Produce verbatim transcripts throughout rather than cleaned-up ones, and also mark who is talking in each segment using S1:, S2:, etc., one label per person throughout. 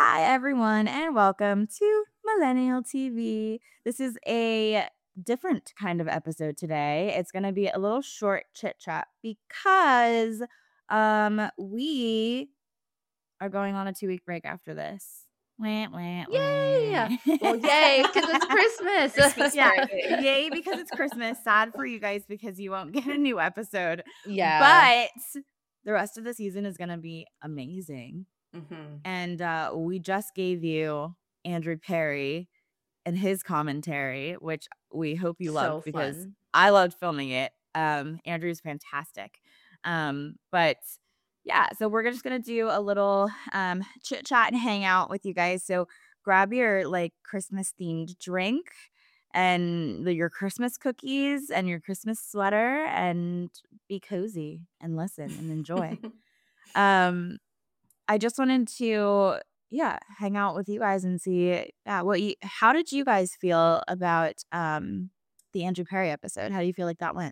S1: Hi, everyone, and welcome to Millennial T V. This is a different kind of episode today. It's going to be a little short chit chat because um we are going on a two week break after this. Wah, wah,
S2: Yay! Well,
S1: wah.
S2: yay, because it's Christmas.
S3: Christmas
S1: Yeah,
S3: break.
S1: yay because it's Christmas. Sad for you guys because you won't get a new episode.
S2: Yeah.
S1: But the rest of the season is going to be amazing.
S3: Mhm.
S1: And uh, we just gave you Andrew Perry and his commentary, which we hope you
S2: So
S1: loved because
S2: fun.
S1: I loved filming it. Um, Andrew's fantastic. Um, but yeah, so we're just gonna do a little um, chit chat and hang out with you guys. So grab your like Christmas themed drink and the, your Christmas cookies and your Christmas sweater and be cozy and listen and enjoy. um, I just wanted to, yeah, hang out with you guys and see, yeah, what you how did you guys feel about, um, the Andrew Perry episode? How do you feel like that went?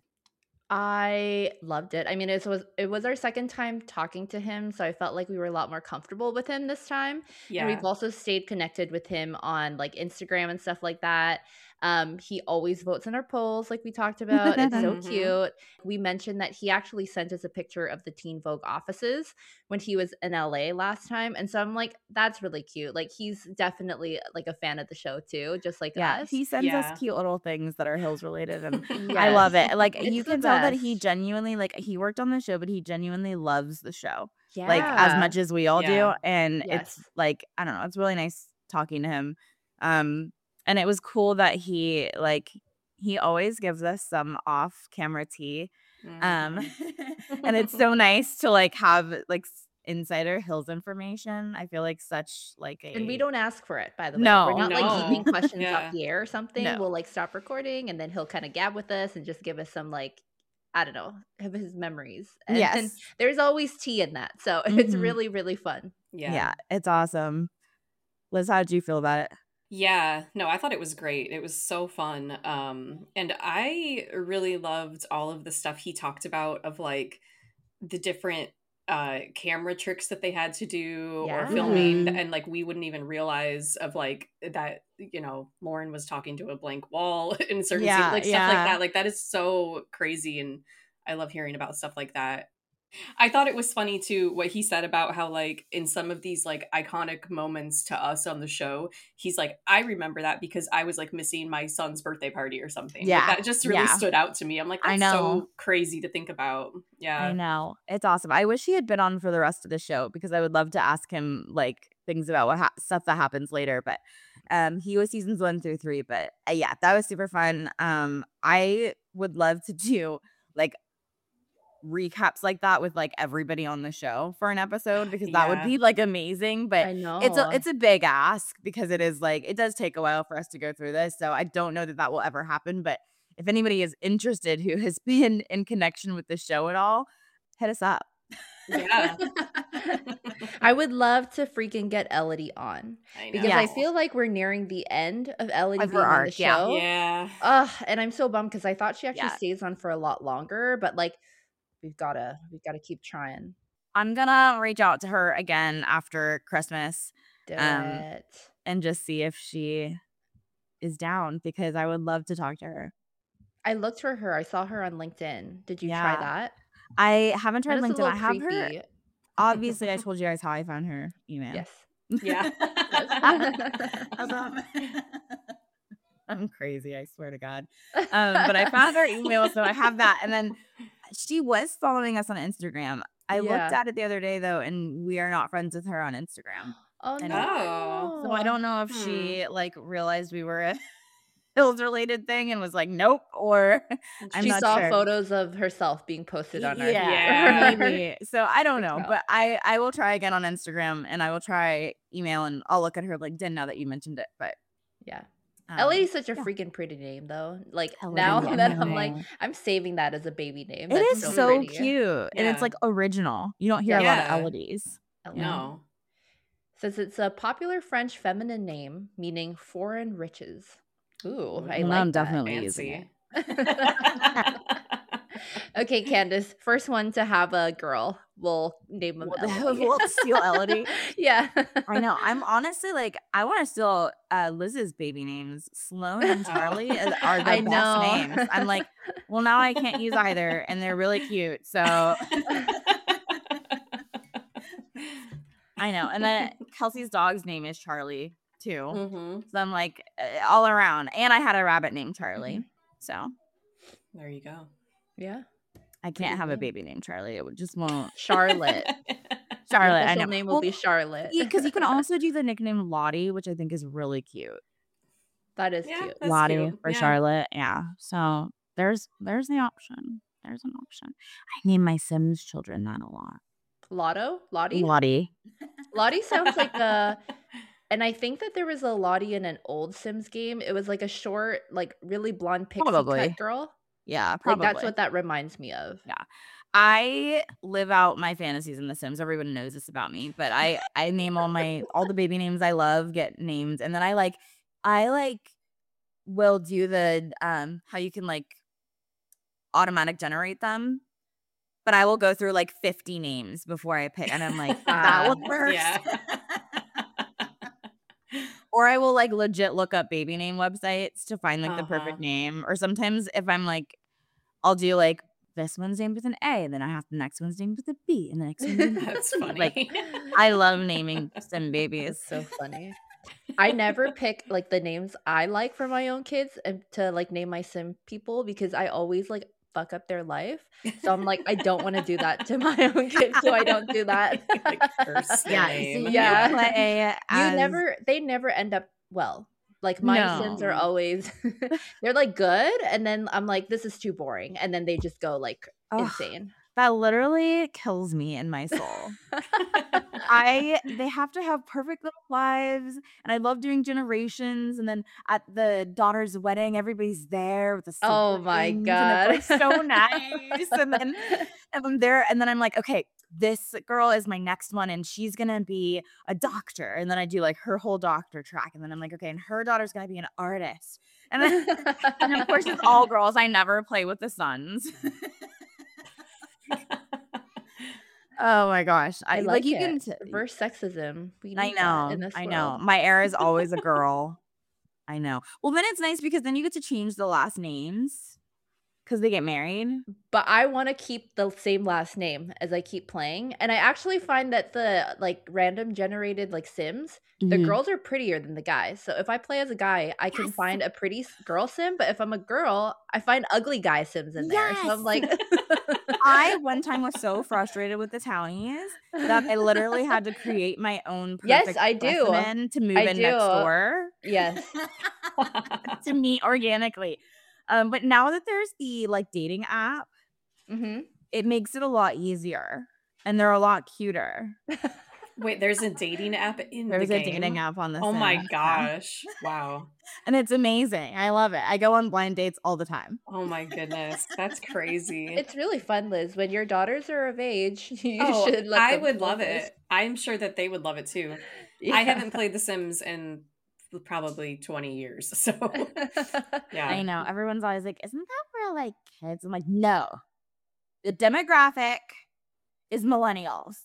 S2: I loved it. I mean, it was it was our second time talking to him, so I felt like we were a lot more comfortable with him this time. And we've
S3: Yeah.
S2: also stayed connected with him on like Instagram and stuff like that. Um, he always votes in our polls, like we talked about. It's so
S3: Mhm.
S2: cute. We mentioned that he actually sent us a picture of the Teen Vogue offices when he was in L A last time. And so I'm like, that's really cute. Like he's definitely like a fan of the show too, just like
S1: Yeah,
S2: us.
S1: he sends us
S3: Yeah.
S1: cute little things that are Hills related, and I
S2: Yes.
S1: love it. Like,
S2: It's
S1: you
S2: the
S1: can tell that he
S2: best.
S1: genuinely like, he worked on the show, but he genuinely loves the show, like, as
S2: Yeah.
S1: much as we all do,
S3: Yeah.
S1: and it's,
S2: Yes.
S1: like, I don't know, it's really nice talking to him, um, and it was cool that he, like he always gives us some off-camera tea, um,
S3: Mhm.
S1: and it's so nice to, like, have, like, s insider Hills information. I feel like such, like,
S2: And we
S1: a
S2: don't ask for it, by the way. We're
S1: No,
S2: not, like,
S1: mm-mm.
S2: keeping
S3: No.
S2: questions off
S3: Yeah.
S2: the air or something. We'll,
S1: No.
S2: like, stop recording, and then he'll kinda gab with us and just give us some, like, I don't know, of his memories, and then
S1: Yes.
S2: there's always tea in that, so it's
S1: Mhm.
S2: really, really fun.
S3: Yeah.
S1: Yeah, it's awesome. Liz, how did you feel about it?
S3: Yeah. No, I thought it was great. It was so fun. Um, and I really loved all of the stuff he talked about of like the different uh camera tricks that they had to do or
S2: Yeah.
S3: filming,
S1: Mhm.
S3: and like we wouldn't even realize of like that, you know, Lauren was talking to a blank wall in certain scenes,
S1: Yeah,
S3: like stuff like
S1: yeah.
S3: that. Like that is so crazy, and I love hearing about stuff like that. I thought it was funny too what he said about how like in some of these like iconic moments to us on the show, he's like, I remember that because I was like missing my son's birthday party or something. Like
S1: Yeah,
S3: that just really
S1: yeah.
S3: stood out to me. I'm like,
S1: I
S3: that's
S1: know.
S3: so crazy to think about.
S1: I
S3: Yeah.
S1: know. It's awesome. I wish he had been on for the rest of the show because I would love to ask him, like, things about what ha stuff that happens later, but, um, he was seasons one through three, but, uh, yeah, that was super fun. Um, I would love to do, like, recaps like that with, like, everybody on the show for an episode because that would
S3: Yeah.
S1: be, like, amazing, but
S2: I
S1: it's a
S2: know.
S1: it's a big ask because it is, like it does take a while for us to go through this, so I don't know that that will ever happen, but if anybody is interested who has been in connection with the show at all, hit us up.
S3: Yeah.
S2: I would love to freaking get Elodie on
S3: I
S2: because I
S1: Yes.
S3: know.
S2: feel like we're nearing the end of Elodie
S1: Of her
S2: being on the
S1: arc, yeah.
S2: show.
S3: Yeah.
S2: Ugh, and I'm so bummed because I thought she actually
S1: Yeah.
S2: stays on for a lot longer, but, like, we've gotta we've gotta keep trying.
S1: I'm gonna reach out to her again after Christmas,
S2: Do
S1: um,
S2: it.
S1: and just see if she is down because I would love to talk to her.
S2: I looked for her. I saw her on LinkedIn. Did you try
S1: Yeah.
S2: that?
S1: I haven't tried
S2: That is a
S1: LinkedIn.
S2: little
S1: I have her
S2: creepy.
S1: obviously, I told you guys how I found her email.
S2: Yes.
S3: Yeah.
S1: Um, I'm crazy, I swear to God. Um, but I found her email, so I have that, and then she was following us on Instagram. I looked
S2: Yeah.
S1: at it the other day, though, and we are not friends with her on Instagram
S2: Oh,
S1: anymore.
S3: Oh.
S1: So I
S2: no.
S1: don't know if
S3: Hmm.
S1: she, like, realized we were a Hills-related thing and was like, "Nope," or I'm
S2: She
S1: not
S2: saw
S1: sure.
S2: photos of herself being posted on our
S1: Yeah,
S3: Yeah.
S1: maybe. So I don't know,
S2: account.
S1: but I I will try again on Instagram, and I will try email, and I'll look at her LinkedIn now that you mentioned it, but,
S2: Yeah.
S1: um,
S2: Elodie's such a
S1: yeah.
S2: freaking pretty name, though. Like,
S1: Elodie,
S2: now
S1: I
S2: that I'm like,
S1: know.
S2: I'm saving that as a baby name.
S1: It
S2: That's
S1: is
S2: so
S1: so
S2: pretty.
S1: cute, and it's,
S3: Yeah.
S1: like, original. You don't hear
S2: Yeah.
S1: a lot of
S3: Yeah.
S1: Elodies, you know?
S3: No.
S2: Says it's a popular French feminine name meaning foreign riches. Ooh, I
S1: Well,
S2: like
S1: I'm
S2: that.
S1: definitely using
S3: Fancy.
S1: it.
S2: Okay, Candace, first one to have a girl. we'll name him
S1: We'll,
S2: Ellie.
S1: we'll steal Elodie.
S2: Yeah.
S1: I know. I'm honestly like, I want to steal uh, Liz's baby names. Sloan and Charlie
S3: Oh.
S1: is- are the
S2: I
S1: best
S2: know.
S1: names. I'm like, well, now I can't use either, and they're really cute. So I know. And then Kelsey's dog's name is Charlie too.
S3: hmm
S1: So I'm like, uh, all around. And I had a rabbit named Charlie. So
S3: There you go.
S2: Yeah.
S1: I
S2: Pretty
S1: can't have a
S2: name.
S1: baby named Charlie. It would just won't.
S2: Charlotte.
S1: Charlotte,
S2: Your
S1: I
S2: official
S1: know.
S2: name will
S1: Well,
S2: be Charlotte.
S1: because you can also do the nickname Lottie, which I think is really cute.
S2: That is
S3: Yeah,
S2: cute.
S3: that's
S1: Lottie
S3: cute.
S1: for
S3: Yeah.
S1: Charlotte. Yeah. So there's there's the option. There's an option. I name my Sims children that a lot.
S2: Lotto? Lottie?
S1: Lottie.
S2: Lottie sounds like a and I think that there was a Lottie in an old Sims game. It was like a short, like really blonde pixie
S1: Probably.
S2: cut girl.
S1: Yeah,
S2: Like
S1: probably.
S2: that's what that reminds me of.
S1: Yeah. I live out my fantasies in The Sims. Everyone knows this about me, but I I name all my all the baby names I love get named, and then I like I like will do the um how you can like automatic generate them, but I will go through like fifty names before I pick, and I'm like that
S2: Ah,
S1: one works.
S3: Yeah.
S1: Or I will like legit look up baby name websites to find like the
S3: Uh-huh.
S1: perfect name. Or sometimes if I'm like, I'll do like this one's named with an A, then I have the next one's named with a B, and the next one's named with
S3: That's
S1: a C.
S3: funny.
S1: Like I love naming Sim babies.
S2: It's so funny. I never pick like the names I like for my own kids and to like name my Sim people because I always like fuck up their life. So I'm like, I don't want to do that to my own kids, so I don't do that.
S3: Like, curse their
S1: Yeah,
S3: name.
S1: so
S2: Yeah.
S1: you play
S2: You
S1: as
S2: never they never end up well. Like my Sims are
S1: no.
S2: always they're like good and then I'm like this is too boring and then they just go like
S1: Ugh,
S2: insane.
S1: that literally kills me in my soul. I they have to have perfect little lives, and I love doing generations. And then at the daughter's wedding, everybody's there with the
S2: Oh my
S1: siblings, and
S2: god.
S1: it's like so nice. And then and I'm there, and then I'm like, okay, this girl is my next one, and she's gonna be a doctor. And then I do like her whole doctor track, and then I'm like, okay, and her daughter's gonna be an artist. And then and of course it's all girls. I never play with the sons. Oh my gosh.
S2: I
S1: I like
S2: like
S1: you
S2: it.
S1: can t-
S2: Reverse sexism. We
S1: I
S2: need that in
S1: know.
S2: this
S1: I
S2: world.
S1: know. My heir is always a girl. I know. Well, then it's nice because then you get to change the last names because they get married.
S2: But I want to keep the same last name as I keep playing. And I actually find that the like random generated like Sims, the
S1: Mhm.
S2: girls are prettier than the guys. So if I play as a guy, I can
S1: Yes.
S2: find a pretty s- girl Sim. But if I'm a girl, I find ugly guy Sims in there. So I'm
S1: Yes.
S2: like,
S1: I one time was so frustrated with the townies that I literally had to create my own
S2: yes,
S1: perfect
S2: I do.
S1: specimen to move
S2: I
S1: in next
S2: do.
S1: door
S2: Yes.
S1: to meet organically. Um, but now that there's the like dating app,
S2: hmm
S1: it makes it a lot easier, and they're a lot cuter.
S3: Wait, there's a dating app in
S1: There's
S3: the
S1: a dating
S3: game?
S1: app on the
S3: Oh my
S1: Sims. Yeah.
S3: gosh. Wow.
S1: And it's amazing. I love it. I go on blind dates all the time.
S3: Oh my goodness. That's crazy.
S2: It's really fun, Liz. When your daughters are of age, you
S3: Oh,
S2: should let
S3: I
S2: them
S3: would
S2: play
S3: love
S2: this.
S3: it. I'm sure that they would love it too.
S2: Yeah.
S3: I haven't played The Sims in probably twenty years. So,
S1: I
S3: yeah.
S1: know. Everyone's always like, isn't that for like kids? I'm like, no. The demographic is millennials.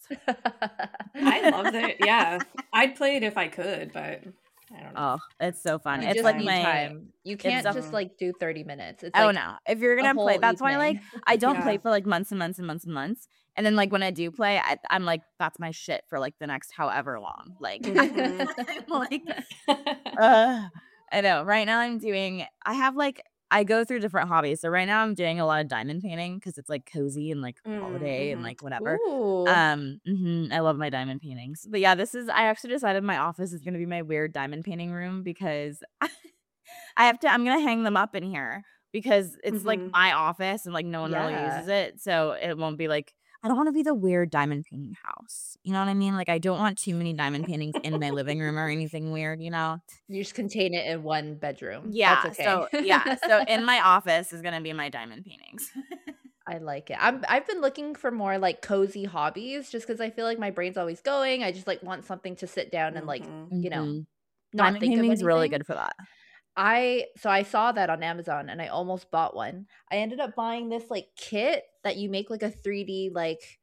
S3: I love it. Yeah. I'd play it if I could, but I don't know.
S1: Oh, it's so fun.
S2: You
S1: It's
S2: just
S1: like
S2: need
S1: my
S2: time. You can't
S1: a-
S2: just like do thirty minutes. It's
S1: oh
S2: like
S1: no. If you're
S2: a
S1: gonna play,
S2: whole
S1: that's why like
S2: evening.
S1: I don't
S3: Yeah.
S1: play for like months and months and months and months. And then like when I do play, I, I'm like, that's my shit for like the next however long. Like,
S3: Mhm.
S1: I'm like uh, I know. Right now I'm doing I have like I go through different hobbies. So right now I'm doing a lot of diamond painting because it's like cozy and like holiday and
S3: Mhm.
S1: like whatever.
S2: Ooh.
S1: Um, mhm, I love my diamond paintings. But yeah, this is I actually decided my office is gonna be my weird diamond painting room because I have to I'm gonna hang them up in here because it's like
S3: Mhm.
S1: my office and like no one really
S2: Yeah.
S1: uses it. So it won't be like I don't want to be the weird diamond painting house. You know what I mean? Like I don't want too many diamond paintings in my living room or anything weird, you know?
S2: You just contain it in one bedroom.
S1: Yeah.
S2: That's okay.
S1: So yeah. So in my office is gonna be my diamond paintings.
S2: I like it. I'm I've been looking for more like cozy hobbies just because I feel like my brain's always going. I just like want something to sit down and like,
S3: Mhm.
S2: you know,
S1: Mhm.
S2: not
S1: Diamond
S2: think of
S1: painting's really
S2: anything.
S1: good for that.
S2: I so I saw that on Amazon and I almost bought one. I ended up buying this like kit that you make like a three D like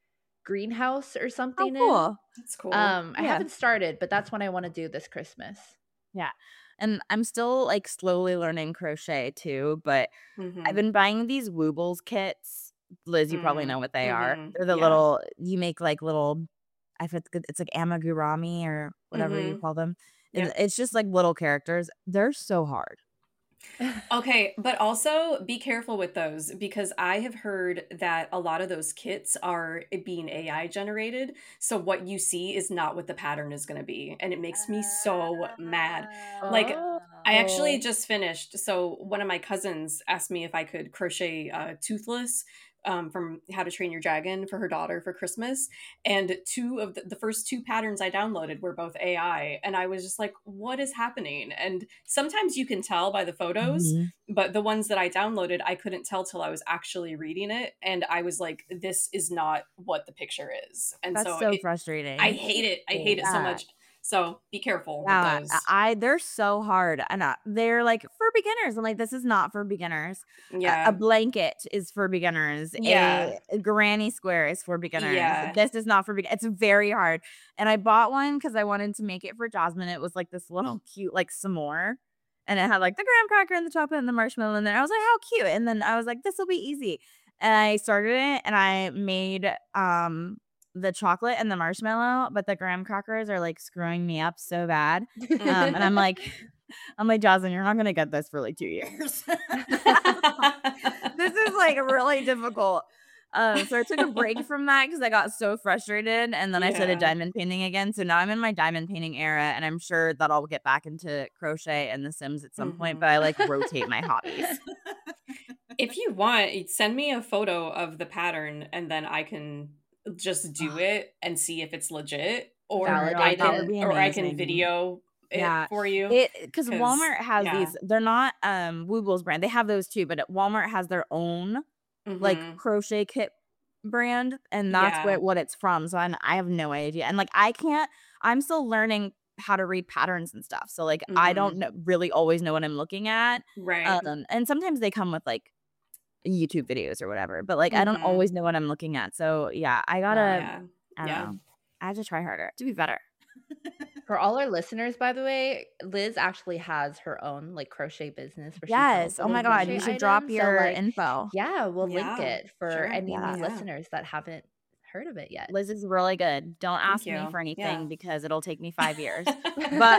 S2: greenhouse or
S1: Oh,
S2: something in.
S1: cool.
S3: That's cool.
S2: Um, I
S1: Yeah.
S2: haven't started, but that's what I want to do this Christmas.
S1: Yeah. And I'm still like slowly learning crochet too, but I've
S3: Mm-hmm.
S1: been buying these Woobles kits. Liz, you probably
S3: Mm.
S1: know what they are.
S3: Mm-hmm.
S1: They're the
S3: Yeah.
S1: little you make like little I forget it's like amigurumi or whatever you
S3: Mm-hmm.
S1: call them. And
S3: Yep.
S1: it's just like little characters. They're so hard.
S3: Okay, but also be careful with those because I have heard that a lot of those kits are being A I generated. So what you see is not what the pattern is going to be. And it makes me so mad. Like, I actually
S2: Oh.
S3: just finished. So one of my cousins asked me if I could crochet uh, Toothless um, from How to Train Your Dragon for her daughter for Christmas. And two of the, the first two patterns I downloaded were both A I. And I was just like, what is happening? And sometimes you can tell by the photos,
S1: Mhm.
S3: but the ones that I downloaded, I couldn't tell till I was actually reading it. And I was like, this is not what the picture is. And
S1: That's
S3: so,
S1: so
S3: it,
S1: frustrating.
S3: I hate it. I hate it so
S1: Yeah.
S3: much. So be careful
S1: Yeah,
S3: with
S1: I
S3: those.
S1: I- they're so hard, and uh, they're like for beginners. I'm like, this is not for beginners. A, a
S3: Yeah.
S1: blanket is for beginners.
S3: Yeah.
S1: A, a granny square is for beginners.
S3: Yeah.
S1: This is not for beginners. It's very hard. And I bought one because I wanted to make it for Jasmine. It was like this little cute like s'more, and it had like the graham cracker in the top and the marshmallow in there. I was like, how cute! And then I was like, this will be easy. And I started it, and I made um the chocolate and the marshmallow, but the graham crackers are like screwing me up so bad. Um, and I'm like, I'm like, Jocelyn, you're not gonna get this for like two years. This is like really difficult. Um, so I took a break from that because I got so frustrated, and then I started
S3: Yeah.
S1: diamond painting again. So now I'm in my diamond painting era, and I'm sure that I'll get back into crochet and The Sims at some point.
S3: Mhm.
S1: But I like rotate my hobbies.
S3: If you want, send me a photo of the pattern and then I can just do it and see if it's legit. Or
S1: Oh my
S2: Validate
S3: I
S1: God, that
S2: it.
S1: would
S3: can
S1: be
S3: or I can
S1: amazing.
S3: video it
S1: Yeah,
S3: for you.
S1: it because
S3: 'Cause
S1: Walmart has
S3: yeah.
S1: these. They're not um Woogles brand. They have those too, but Walmart has their own like
S3: Mhm.
S1: crochet kit brand, and that's
S3: Yeah.
S1: what what it's from. So I I have no idea, and like I can't. I'm still learning how to read patterns and stuff. So like I don't
S3: Mhm.
S1: know, really always know what I'm looking at.
S3: Right.
S1: Um, and sometimes they come with like YouTube videos or whatever, but like I don't
S3: Mhm.
S1: always know what I'm looking at. So yeah, I
S2: Oh,
S1: gotta.
S3: Yeah.
S1: I don't
S3: Yeah.
S1: know. I have to try harder to be better.
S2: For all our listeners, by the way, Liz actually has her own like crochet business where she sells
S1: Yes. Oh
S2: little
S1: my God,
S2: crochet
S1: you
S3: Mhm.
S1: should drop
S2: items. So
S1: your
S2: like,
S1: info.
S2: yeah, we'll link
S3: Yeah.
S2: it for
S3: Sure.
S2: any
S1: Yeah.
S2: new
S3: Yeah.
S2: listeners that haven't heard of it yet.
S1: Liz is really good. Don't
S3: Thank
S1: ask me for
S3: you. Yeah.
S1: anything because it'll take me five years. But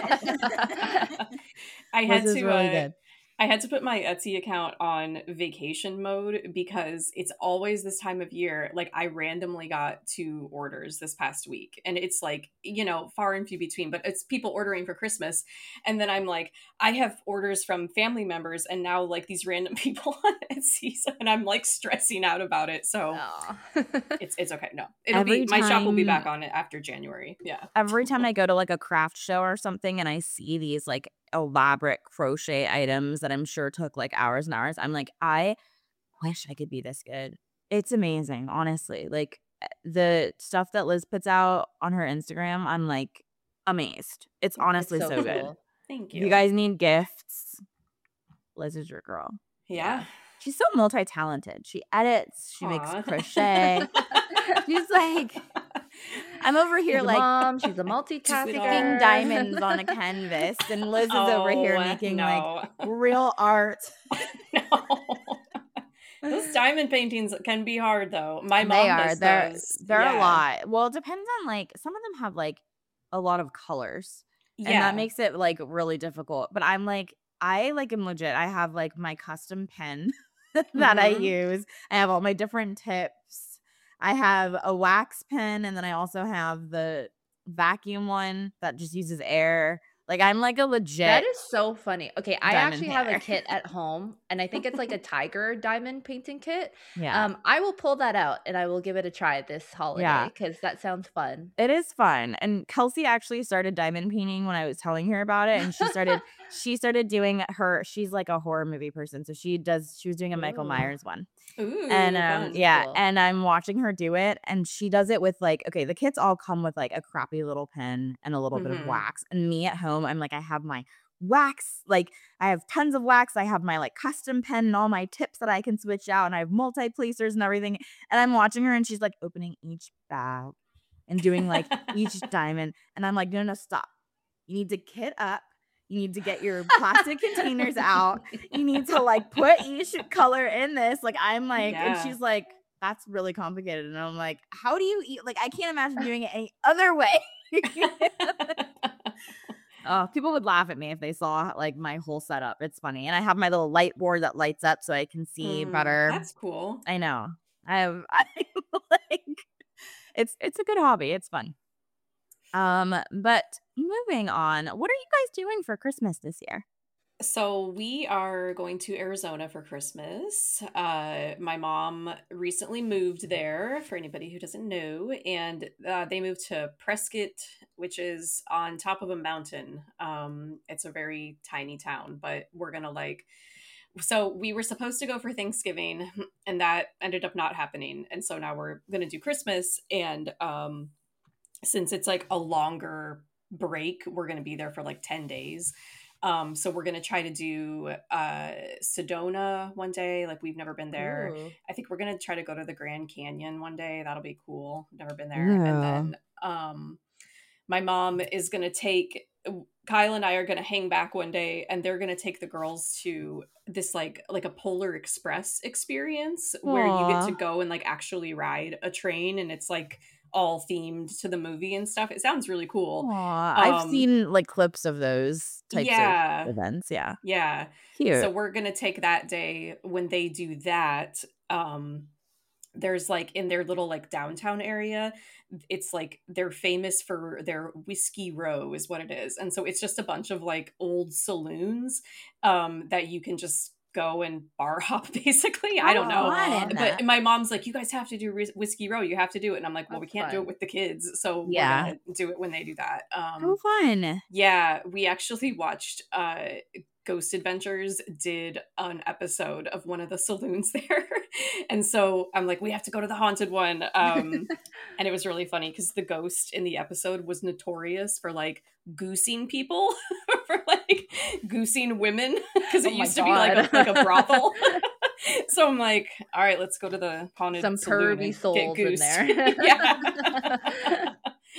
S3: I
S1: Liz
S3: had
S1: is
S3: to
S1: really
S3: uh
S1: good.
S3: I had to put my Etsy account on vacation mode because it's always this time of year. Like I randomly got two orders this past week and it's like, you know, far and few between, but it's people ordering for Christmas. And then I'm like, I have orders from family members and now like these random people on Etsy. So, and I'm like stressing out about it. So
S2: Aw.
S3: it's it's okay. No, it'll
S1: Every
S3: be my shop will be
S1: time
S3: back on it after January. Yeah.
S1: every time I go to like a craft show or something and I see these like elaborate crochet items that I'm sure took like hours and hours, I'm like, I wish I could be this good. It's amazing, honestly. Like eh, the stuff that Liz puts out on her Instagram, I'm like amazed. It's
S2: It's
S1: honestly
S2: so
S1: so good.
S2: cool.
S3: Thank
S1: If you
S3: you.
S1: guys need gifts, Liz is your girl.
S3: Yeah.
S1: She's so multi-talented. She edits, she makes
S3: Aw.
S1: crochet. She's like, I'm over here
S2: She's a
S1: like
S2: mom. She's a
S3: Sweetheart.
S1: sticking
S2: multitasker.
S1: diamonds on a canvas, and Liz is over here
S3: Oh
S1: making like
S3: no.
S1: real art.
S3: No. Those diamond paintings can be hard though. My
S1: They
S3: mom
S1: are.
S3: does
S1: They're
S3: those.
S1: they're a
S3: Yeah.
S1: lot. Well, it depends on like some of them have like a lot of colors, and that
S3: Yeah.
S1: makes it like really difficult. But I'm like, I like am legit. I have like my custom pen that I
S3: Mhm.
S1: use. I have all my different tips. I have a wax pen, and then I also have the vacuum one that just uses air. Like I'm like a
S2: That
S1: legit
S2: is so funny. Okay, I
S1: diamond
S2: actually have a
S1: painter.
S2: kit at home, and I think it's like a tiger diamond painting kit.
S1: Yeah.
S2: Um, I will pull that out and I will give it a try this
S1: Yeah.
S2: holiday because that sounds fun.
S1: It is fun. And Kelsey actually started diamond painting when I was telling her about it. And she started she started doing her she's like a horror movie person. So she does she was doing a Michael
S2: Ooh,
S1: Myers one.
S3: Ooh,
S1: And um
S3: fun.
S2: that's
S1: yeah,
S2: cool.
S1: and I'm watching her do it, and she does it with like, okay, the kits all come with like a crappy little pen and a little bit of
S3: Mhm.
S1: wax. And me at home, I'm like, I have my wax. Like, I have tons of wax. I have my like custom pen and all my tips that I can switch out, and I have multi placers and everything. And I'm watching her, and she's like opening each bag and doing like each diamond. And I'm like, no, no, stop. You need to kit up. You need to get your plastic containers out. You need to like put each color in this. Like, I'm like, and
S3: Yeah.
S1: she's like, that's really complicated. And I'm like, how do you eat? Like, I can't imagine doing it any other way. Oh, people would laugh at me if they saw like my whole setup. It's funny. And I have my little light board that lights up so I can see
S3: Mm,
S1: better.
S3: that's cool.
S1: I know. I have I like it's it's a good hobby. It's fun. Um, but moving on, what are you guys doing for Christmas this year?
S3: So we are going to Arizona for Christmas. Uh, my mom recently moved there, for anybody who doesn't know, and uh, they moved to Prescott, which is on top of a mountain. Um, it's a very tiny town, but we're gonna like. So we were supposed to go for Thanksgiving, and that ended up not happening, and so now we're gonna do Christmas, and um, since it's like a longer break, we're gonna be there for like ten days. Um, so we're gonna try to do uh Sedona one day. Like, we've never been there.
S2: Ooh.
S3: I think we're gonna try to go to the Grand Canyon one day. That'll be cool. Never been there. And
S1: Ooh.
S3: then um my mom is gonna take Kyle and I are gonna hang back one day, and they're gonna take the girls to this like like a Polar Express experience where you get to
S1: Aw.
S3: go and like actually ride a train, and it's like all themed to the movie and stuff. It sounds really cool.
S1: Aw, I've
S3: Um
S1: seen like clips of those types of
S3: yeah.
S1: events. Yeah.
S3: Yeah.
S1: Cute.
S3: So we're going to take that day when they do that. Um there's like in their little like downtown area, it's like they're famous for their Whiskey Row is what it is. And so it's just a bunch of like old saloons um that you can just go and bar hop basically. I
S1: How
S3: don't know.
S1: fun.
S3: But my mom's like, you guys have to do Whis- Whiskey Row. You have to do it. And I'm like, well, we
S2: That's
S3: can't do it
S2: fun.
S3: with the kids. So we're
S1: Yeah.
S3: going to do it when they do that.
S1: How
S3: Um
S1: fun.
S3: yeah, we actually watched uh Ghost Adventures did an episode of one of the saloons there. And so I'm like, we have to go to the haunted one. Um and it was really funny because the ghost in the episode was notorious for like goosing people, for like goosing women, because it
S2: Oh my
S3: used to be like a
S2: God.
S3: like a brothel. So I'm like, all right, let's go to the haunted
S2: Some
S3: saloon
S2: pervy
S3: and get
S2: souls in
S3: goosed.
S2: there.
S3: Yeah.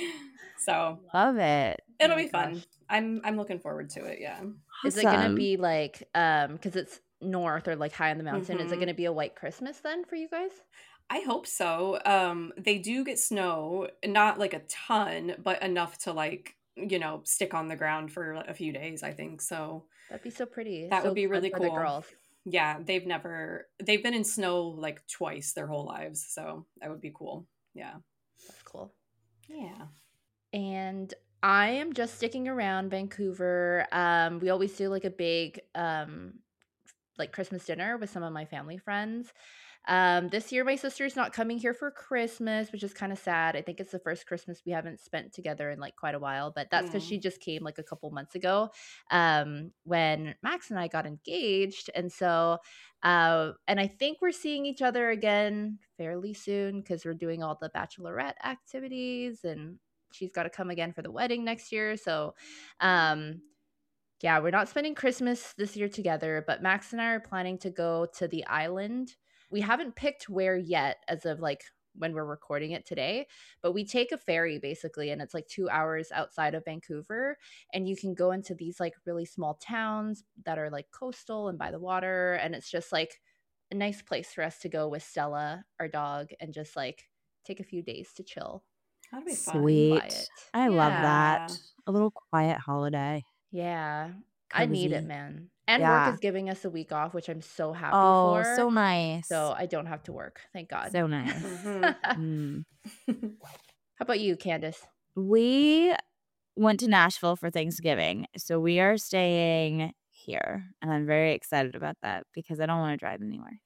S3: So
S1: Love it.
S2: Oh
S3: it'll
S2: my
S3: be fun.
S2: gosh.
S3: I'm I'm looking forward to it. Yeah.
S2: Is it gonna
S1: Awesome.
S2: be like um because it's north or like high on the mountain, is it
S3: Mhm.
S2: gonna be a white Christmas then for you guys?
S3: I hope so. Um, they do get snow, not like a ton, but enough to like, you know, stick on the ground for a few days, I think. So
S2: That'd be so pretty.
S3: that would
S2: So
S3: be
S2: fun
S3: really
S2: for the
S3: cool.
S2: girls.
S3: Yeah, they've never they've been in snow like twice their whole lives, so that would be cool. Yeah.
S2: That's cool.
S3: Yeah.
S2: And I am just sticking around Vancouver. Um, we always do like a big um like Christmas dinner with some of my family friends. Um, this year my sister's not coming here for Christmas, which is kind of sad. I think it's the first Christmas we haven't spent together in like quite a while, but that's because she
S3: Mm.
S2: just came like a couple months ago um, when Max and I got engaged. And so, uh, and I think we're seeing each other again fairly soon because we're doing all the bachelorette activities and she's got to come again for the wedding next year. So, um, yeah, we're not spending Christmas this year together, but Max and I are planning to go to the island. We haven't picked where yet as of like when we're recording it today, but we take a ferry basically, and it's like two hours outside of Vancouver. And you can go into these like really small towns that are like coastal and by the water. And it's just like a nice place for us to go with Stella, our dog, and just like take a few days to chill.
S3: That'd be fun.
S1: Sweet.
S2: Quiet.
S1: I love
S2: Yeah.
S1: that.
S3: Yeah.
S1: A little quiet holiday.
S2: Yeah. I need it,
S1: Cozy.
S2: man. And work
S1: Yeah.
S2: is giving us a week off, which I'm so happy
S1: Oh,
S2: for.
S1: so nice.
S2: So I don't have to work. Thank God.
S1: So nice.
S3: Mhm.
S1: Mm.
S2: How about you, Candace?
S1: We went to Nashville for Thanksgiving. So we are staying here. And I'm very excited about that because I don't want to drive anywhere.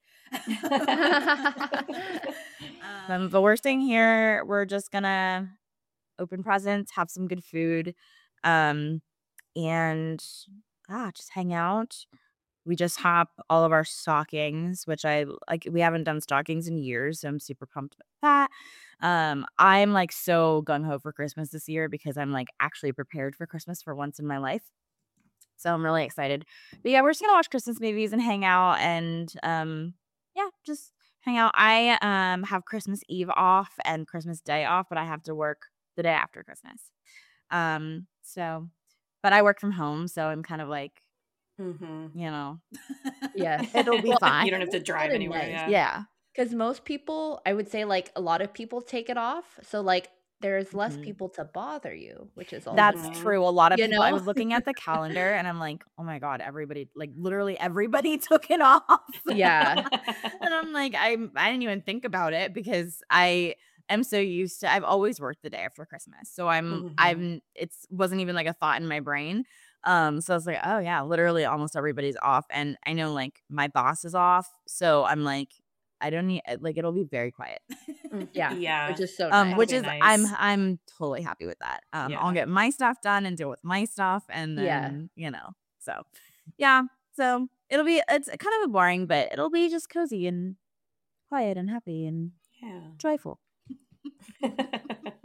S1: um, but we're staying here. We're just going to open presents, have some good food, um, and ah, just hang out. We just hop all of our stockings, which I like. We haven't done stockings in years, so I'm super pumped about that. Um, I'm like so gung ho for Christmas this year because I'm like actually prepared for Christmas for once in my life. So I'm really excited. But yeah, we're just gonna watch Christmas movies and hang out and um yeah, just hang out. I um have Christmas Eve off and Christmas Day off, but I have to work the day after Christmas. Um so but I work from home, so I'm kind of like,
S3: hmm
S1: you know,
S2: Yes.
S1: it'll be
S2: Well, I
S1: fine.
S3: You don't have to
S2: think
S3: drive
S2: kinda
S3: anywhere.
S2: nice.
S3: Yeah.
S1: Yeah.
S2: Because most people, I would say, like, a lot of people take it off, so, like, there's less
S1: Mhm.
S2: people to bother you, which is also
S1: That's
S2: nice,
S3: hmm
S1: true. A lot of
S2: you
S1: people I
S2: know?
S1: was looking at the calendar and I'm like, "Oh my god, everybody like literally everybody took it off."
S2: Yeah.
S1: And I'm like, I'm I didn't even think about it because I am so used to I've always worked the day after Christmas. So I'm
S3: hmm
S1: I'm it's wasn't even like a thought in my brain. Um so I was like, "Oh yeah, literally almost everybody's off." And I know like my boss is off, so I'm like I don't need like it'll be very quiet.
S2: Yeah, which
S3: Yeah.
S2: is so
S1: Um,
S3: That'll
S2: nice.
S1: which
S3: be
S1: is I'm
S3: nice.
S1: I'm totally happy with that. Um, I'll
S3: Yeah.
S1: get my stuff done and deal with my stuff, and
S2: Yeah.
S1: then you know, so yeah, so it'll be it's kind of a boring, but it'll be just cozy and quiet and happy and joyful.
S3: Yeah.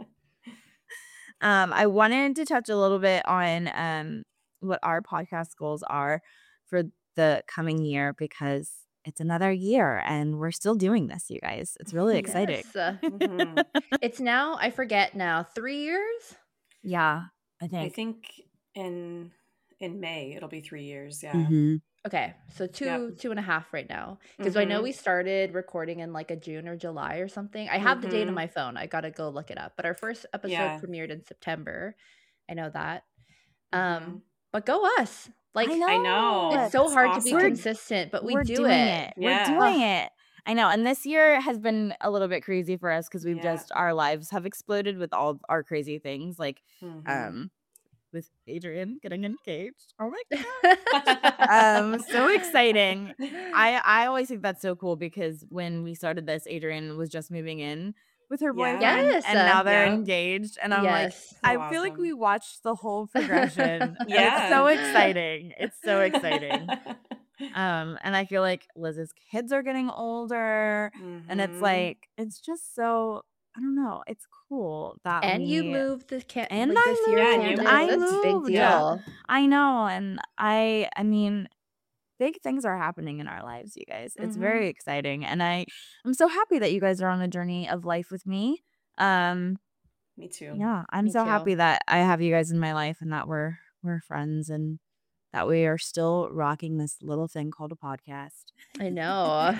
S1: Um, I wanted to touch a little bit on um what our podcast goals are for the coming year because it's another year and we're still doing this, you guys. It's really exciting.
S2: Yes. Uh,
S3: hmm
S2: it's now, I forget now, three years?
S1: Yeah, I
S3: I
S1: think.
S3: think in in May it'll be three years. Yeah.
S1: Mm-hmm.
S2: Okay, so
S3: Yep.
S2: two, two and a half right now. Because I know
S3: hmm
S2: we started recording in like a June or July or something. I have the date on
S3: hmm
S2: my phone. I gotta go look it up. But our first episode
S3: Yeah.
S2: premiered in September. I know that.
S3: hmm
S2: Um, but go us.
S1: I
S2: Like,
S3: I
S1: know.
S3: know.
S2: it's so
S3: It's
S2: hard to be
S1: We're
S3: awesome.
S2: consistent, but we
S1: we're
S2: do
S1: doing
S2: it.
S1: it. We're
S3: Yeah.
S1: doing
S2: Ugh,
S1: it. I know. And this year has been a little bit crazy for us because we've
S3: Yeah.
S1: just our lives have exploded with all of our crazy things. Like
S3: hmm
S1: um with Adrian getting engaged. Oh my god. Um, so exciting. I I always think that's so cool because when we started this, Adrian was just moving in with her
S3: Yeah.
S1: boyfriend
S2: yes.
S1: and
S2: Uh,
S1: now they're
S3: Yep.
S1: engaged and I'm like
S2: yes.
S3: So
S1: I feel like we
S3: awesome.
S1: watched the whole progression and it's
S3: Yeah.
S1: so exciting. It's so exciting. Um, and I feel like Liz's kids are getting older and it's
S3: hmm
S1: like it's just so I don't know, it's cool that
S2: And you
S1: we
S2: moved the can
S1: and
S2: like this year,
S3: Yeah, and
S1: I
S3: you
S1: moved.
S2: Candace.
S1: I
S2: That's a
S3: moved.
S2: big
S1: moved.
S3: Yeah.
S2: deal.
S1: I know and I I mean big things are happening in our lives, you guys. It's
S3: hmm
S1: very exciting and I I'm so happy that you guys are on the journey of life with me. Um
S3: Me too.
S1: yeah, I'm
S2: Me
S1: so
S2: too.
S1: happy that I have you guys in my life and that we're we're friends and that we are still rocking this little thing called a podcast.
S2: I know.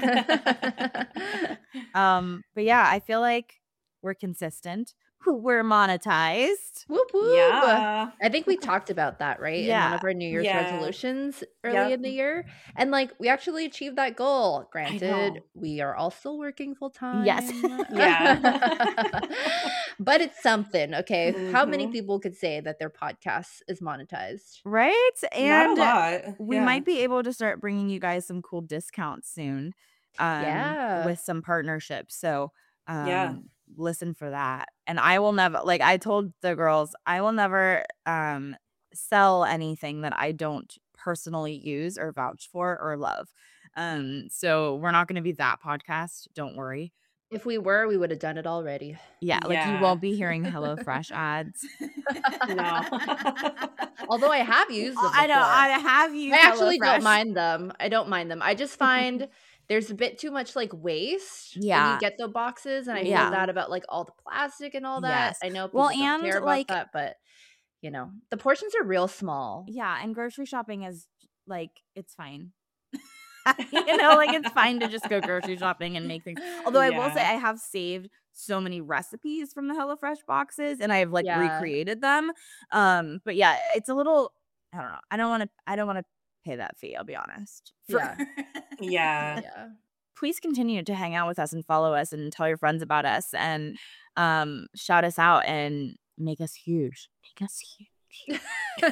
S1: Um, but yeah, I feel like we're consistent. We're monetized.
S2: Whoop whoop.
S3: Yeah.
S2: I think we talked about that, right? In one
S1: Yeah.
S2: of our New Year's
S3: Yeah.
S2: resolutions early
S3: Yep.
S2: in the year. And like we actually achieved that goal.
S3: I
S2: Granted,
S3: know.
S2: we are all still working full
S1: Yes.
S2: time.
S3: Yeah.
S2: But it's something, okay? How many
S3: hmm
S2: people could say that their podcast is monetized?
S1: Right?
S3: Not a
S1: And
S3: lot.
S1: we
S3: Yeah.
S1: might be able to start bringing you guys some cool discounts soon um
S2: Yeah.
S1: with some partnerships. So
S3: Yeah.
S1: um listen for that. And I will never like I told the girls, I will never um sell anything that I don't personally use or vouch for or love. Um so we're not going to be that podcast, don't worry.
S2: If we were, we would have done it already.
S1: Yeah, like you
S3: Yeah.
S1: won't be hearing HelloFresh ads.
S3: No.
S2: Although I have used them
S1: I know
S2: before.
S1: I have used
S2: I actually don't
S1: HelloFresh.
S2: mind them. I don't mind them. I just find there's a bit too much like waste when you
S1: Yeah.
S2: get the boxes, and I feel
S1: Yeah.
S2: bad about like all the plastic and all that.
S1: Yes.
S2: I know people
S1: Well,
S2: don't
S1: and
S2: care about
S1: like
S2: that, but you know, the portions are real small.
S1: yeah, and grocery shopping is like it's fine. You know, like it's fine to just go grocery shopping and make things. Although I will say
S3: Yeah.
S1: I have saved so many recipes from the HelloFresh boxes and I've like
S2: Yeah.
S1: recreated them. Um, but yeah, it's a little I don't know. I don't want to I don't want to pay that fee, I'll be honest. For-
S2: Yeah.
S3: Yeah.
S2: Yeah.
S1: Please continue to hang out with us and follow us and tell your friends about us and um shout us out and make us huge. Make us huge.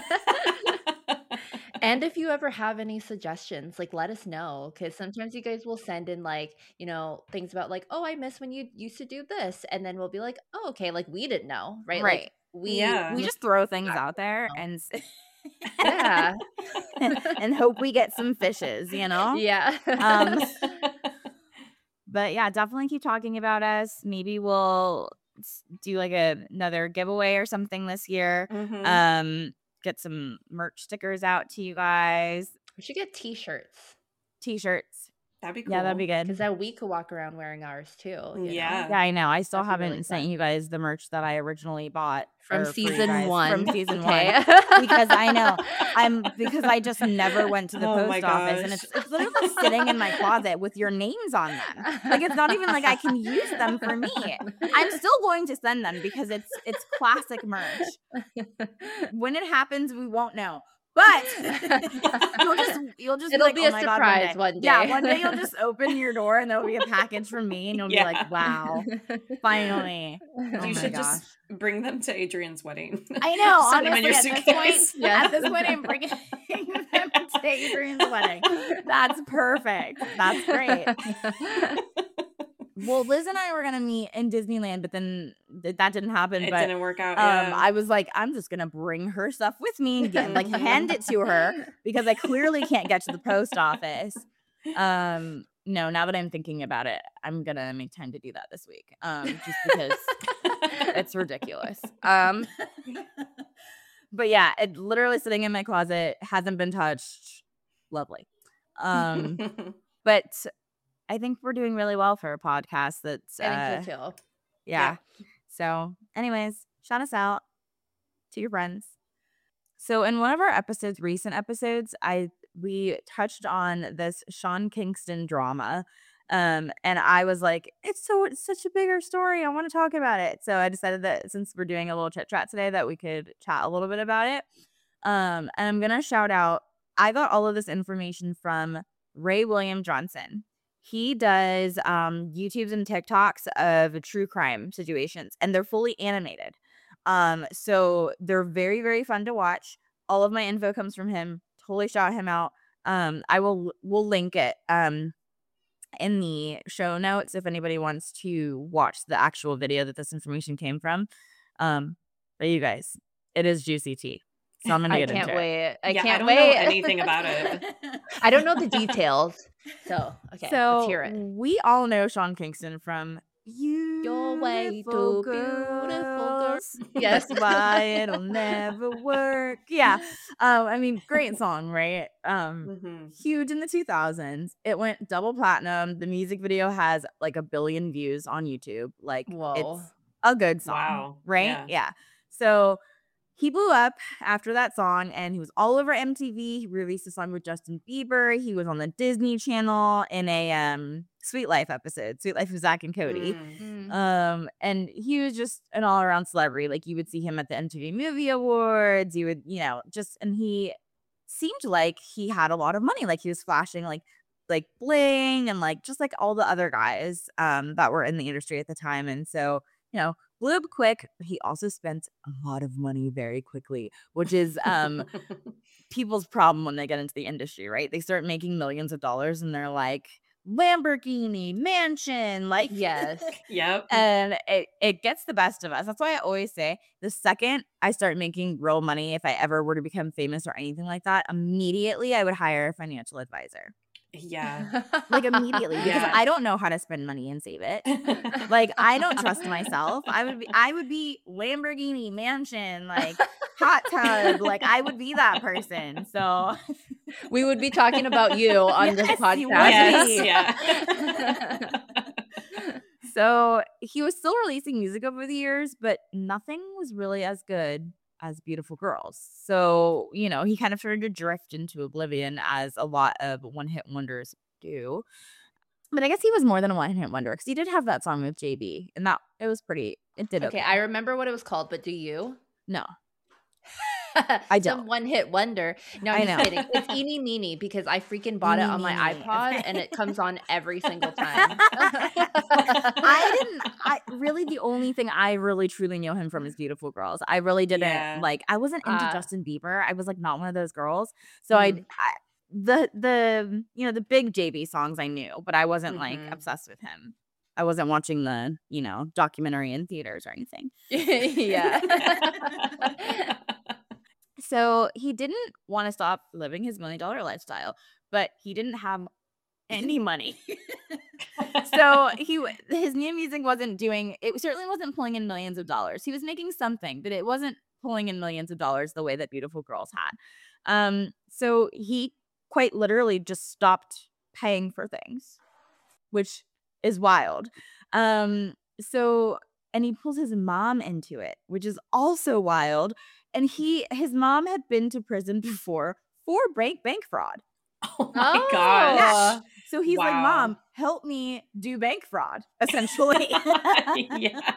S2: And if you ever have any suggestions, like let us know, because sometimes you guys will send in like, you know, things about like, oh, I miss when you used to do this, and then we'll be like, oh, okay, like we didn't know, right?
S1: Right.
S2: Like we
S3: Yeah.
S1: We
S2: just
S1: just throw things
S2: back
S1: out there
S2: now.
S1: and s-
S2: Yeah.
S1: and, and hope we get some fishes, you know?
S2: Yeah.
S1: Um but yeah, definitely keep talking about us. Maybe we'll s- do like a, another giveaway or something this year.
S3: hmm
S1: Um get some merch stickers out to you guys.
S2: We should get t-shirts.
S1: T-shirts.
S3: That'd be cool.
S1: Yeah, that'd be good.
S2: Because then we could walk around wearing ours too. You
S3: Yeah.
S2: know?
S1: Yeah, I know. I still
S2: That'd be
S1: haven't
S2: really
S1: sent
S2: fun.
S1: you guys the merch that I originally bought
S2: From
S1: or for you
S2: season
S1: guys
S2: one.
S1: From season
S2: okay.
S1: one. Because I know I'm because I just never went to the
S3: Oh my
S1: post office, and
S3: gosh.
S1: it's it's literally sitting in my closet with your names on them. Like it's not even like I can use them for me. I'm still going to send them because it's it's classic merch. When it happens, we won't know. But you'll just you'll just
S2: It'll
S1: like,
S2: be
S1: oh
S2: a
S1: my God,
S2: surprise
S1: one day.
S2: one
S1: Yeah,
S2: day.
S1: one day you'll just open your door and there'll be a package from me, and you'll
S3: Yeah.
S1: be like, wow, finally. Oh
S3: You
S1: my
S3: should
S1: gosh.
S3: just bring them to Adrian's wedding.
S1: I know.
S3: Just put them in your
S1: Honestly, at this point,
S3: suitcase.
S2: Yeah.
S1: at this point, I'm bringing them to Adrian's wedding. That's perfect. That's great. Well, Liz and I were gonna meet in Disneyland, but then th- that didn't happen.
S3: It
S1: but
S3: didn't work out.
S1: um,
S3: Yeah.
S1: I was like, I'm just gonna bring her stuff with me and get, like
S3: Mhm.
S1: hand it to her because I clearly can't get to the post office. Um, no, now that I'm thinking about it, I'm gonna make time to do that this week. Um, just because it's ridiculous. Um, but yeah, it literally sitting in my closet, hasn't been touched. Lovely. Um, but I think we're doing really well for a podcast that's
S2: I
S1: uh,
S2: think so too.
S1: yeah. So, anyways, shout us out to your friends. So, in one of our episodes, recent episodes, I we touched on this Sean Kingston drama. Um, and I was like, it's so it's such a bigger story. I want to talk about it. So I decided that since we're doing a little chit chat today, that we could chat a little bit about it. Um, and I'm gonna shout out. I got all of this information from Ray William Johnson. He does um YouTubes and TikToks of true crime situations, and they're fully animated. Um, so they're very, very fun to watch. All of my info comes from him. Totally shout him out. Um, I will we'll link it um in the show notes if anybody wants to watch the actual video that this information came from. Um, but you guys, it is juicy tea. So I'm gonna
S2: I
S1: get
S2: can't
S1: into it.
S2: wait. I
S3: Yeah, I
S2: can't
S3: don't
S2: wait.
S3: know anything about it.
S2: I don't know the details. So, okay,
S1: So
S2: let's hear it.
S1: we all know Sean Kingston from
S2: Your way
S1: Beautiful
S2: to beautiful girl.
S1: Girls.
S2: Yes.
S1: That's why it'll never work. Yeah. Um, I mean, great song, right? Um,
S3: Mhm.
S1: huge in the two thousands. It went double platinum. The music video has like a billion views on YouTube. Like
S2: Whoa.
S1: it's a good song.
S3: Wow.
S1: Right?
S3: Yeah.
S1: Yeah. So he blew up after that song, and he was all over M T V. He released a song with Justin Bieber. He was on the Disney Channel in a um Sweet Life episode, Sweet Life of Zach and Cody.
S3: Mm.
S2: Mm.
S1: Um, and he was just an all around celebrity. Like you would see him at the M T V Movie Awards. You would, you know, just and he seemed like he had a lot of money. Like he was flashing like like bling and like just like all the other guys um that were in the industry at the time. And so, you know, blew up quick, but he also spent a lot of money very quickly, which is um people's problem when they get into the industry, right? They start making millions of dollars and they're like Lamborghini, mansion, like
S2: Yes.
S3: Yep.
S1: and it, it gets the best of us. That's why I always say the second I start making real money, if I ever were to become famous or anything like that, immediately I would hire a financial advisor.
S3: Yeah.
S1: Like immediately, because
S3: Yeah.
S1: I don't know how to spend money and save it. Like I don't trust myself. I would be I would be Lamborghini, mansion, like hot tub. Like I would be that person. So
S2: We would be talking about you on this
S1: Yes, you would
S2: podcast.
S1: be.
S3: Yes. Yeah.
S1: So he was still releasing music over the years, but nothing was really as good as Beautiful Girls. So, you know, he kind of started to drift into oblivion as a lot of one-hit wonders do. But I guess he was more than a one-hit wonder because he did have that song with J B, and that it was pretty. It did okay.
S2: Okay, I remember what it was called, but do you?
S1: No, I
S2: Some
S1: don't.
S2: one hit wonder. No,
S1: I
S2: I'm
S1: know.
S2: just kidding. It's Eeny Meeny because I freaking bought it
S1: Eeny
S2: on my
S1: Meeny.
S2: iPod and it comes on every single time.
S1: I didn't. I really the only thing I really truly know him from is Beautiful Girls. I really didn't
S3: Yeah.
S1: like. I wasn't into
S2: Uh,
S1: Justin Bieber. I was like not one of those girls. So I,
S2: Mm.
S1: I the the you know the big J B songs I knew, but I wasn't like
S3: Mhm.
S1: obsessed with him. I wasn't watching the you know documentary in theaters or anything.
S2: Yeah.
S1: So he didn't want to stop living his million dollar lifestyle, but he didn't have any money. So he w- his new music wasn't doing it certainly wasn't pulling in millions of dollars. He was making something, but it wasn't pulling in millions of dollars the way that beautiful girls had. Um, so he quite literally just stopped paying for things, which is wild. Um, so and he pulls his mom into it, which is also wild. And he his mom had been to prison before for bank bank fraud.
S3: Oh my
S2: Oh.
S3: gosh.
S1: So he's like,
S3: Wow.
S1: "Mom, help me do bank fraud," essentially.
S3: Yeah.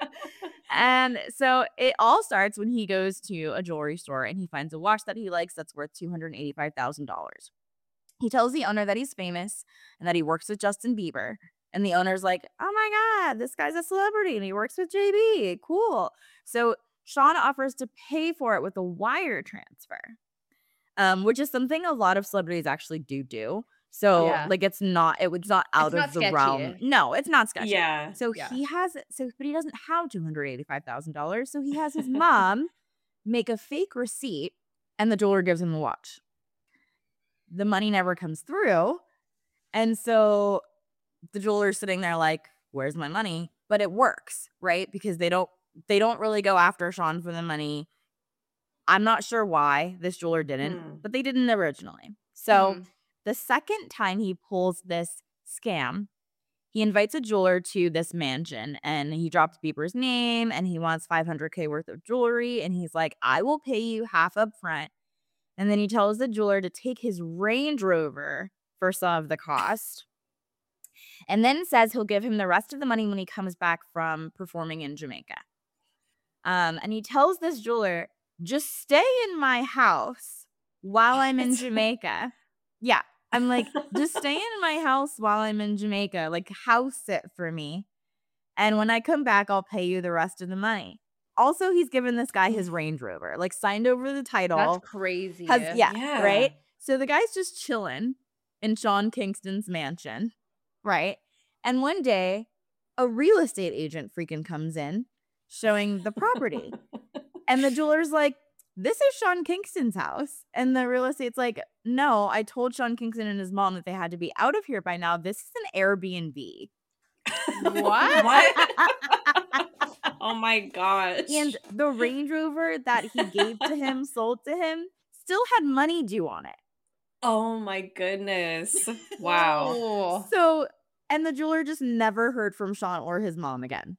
S1: And so it all starts when he goes to a jewelry store and he finds a watch that he likes that's worth two hundred eighty-five thousand dollars. He tells the owner that he's famous and that he works with Justin Bieber. And the owner's like, "Oh my God, this guy's a celebrity and he works with J B. Cool." So Sean offers to pay for it with a wire transfer, um, which is something a lot of celebrities actually do do. So
S2: Yeah.
S1: like it's not it was not out
S2: not
S1: of the
S2: sketchy.
S1: realm. No, it's not sketchy.
S3: Yeah.
S1: So
S2: Yeah.
S1: he has so but he doesn't have two hundred eighty-five thousand dollars. So he has his mom make a fake receipt and the jeweler gives him the watch. The money never comes through. And so the jeweler's sitting there like, "Where's my money?" But it works, right? Because they don't they don't really go after Sean for the money. I'm not sure why this jeweler didn't,
S3: Mm.
S1: but they didn't originally. So
S2: Mhm.
S1: the second time he pulls this scam, he invites a jeweler to this mansion and he drops Bieber's name and he wants five hundred K worth of jewelry. And he's like, "I will pay you half up front." And then he tells the jeweler to take his Range Rover for some of the cost. And then says he'll give him the rest of the money when he comes back from performing in Jamaica. Um, and he tells this jeweler, "Just stay in my house while I'm in
S3: What?
S1: Jamaica." Yeah. I'm like, "Just stay in my house while I'm in Jamaica. Like, house sit for me. And when I come back, I'll pay you the rest of the money." Also, he's given this guy his Range Rover, like signed over the title.
S2: That's crazy.
S1: Has, yeah,
S3: Yeah.
S1: right? So the guy's just chilling in Sean Kingston's mansion, right? And one day, a real estate agent freaking comes in showing the property. And the jeweler's like, "This is Sean Kingston's house." And the real estate's like, "No, I told Sean Kingston and his mom that they had to be out of here by now. This is an Airbnb."
S2: What?
S3: What? Oh my gosh.
S1: And the Range Rover that he gave to him, sold to him, still had money due on it.
S3: Oh my goodness. Wow.
S2: Whoa.
S1: So, and the jeweler just never heard from Sean or his mom again.